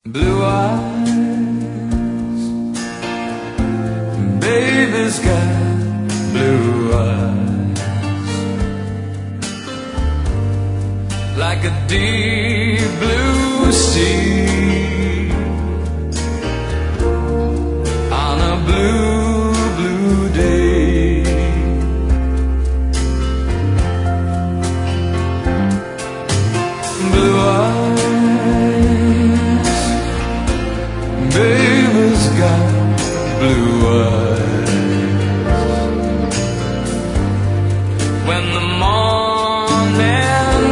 Blue eyes, baby's got blue eyes, like a deep blue sea on a blue, blue day. Blue eyes, baby's got blue eyes. When the morning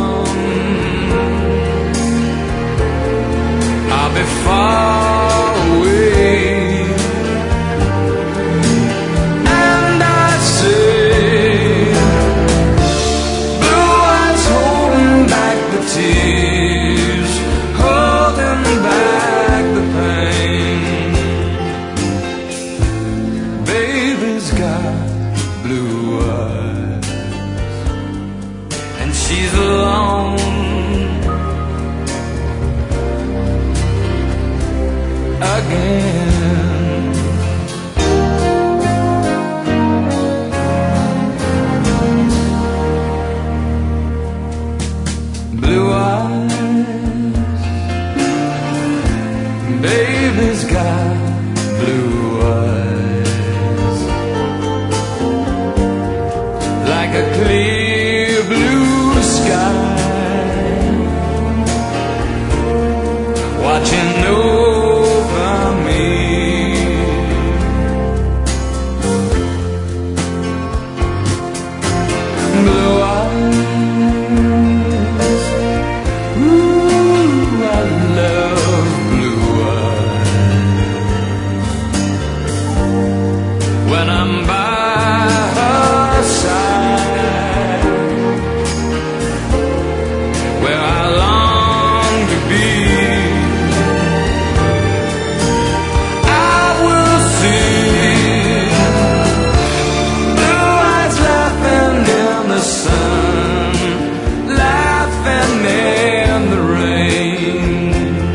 comes, I'll be far away, and I say, blue eyes holding back the tears, holding back the pain. Baby's got blue eyes, and she's alone again. Blue eyes, baby's got blue eyes, like a clear blue sky, watching over me. Blue eyes, ooh, I love blue eyes. When I'm by her side, where I long to be, I will see blue eyes laughing in the sun, laughing in the rain.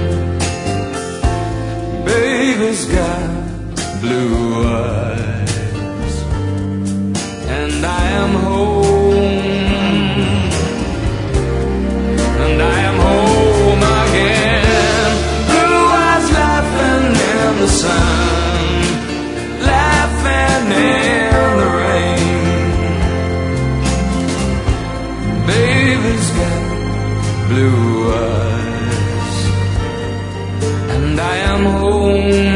Baby's got blue eyes, and I am home, and I am home again. Blue eyes laughing in the sun, laughing in the rain. Baby's got blue eyes, and I am home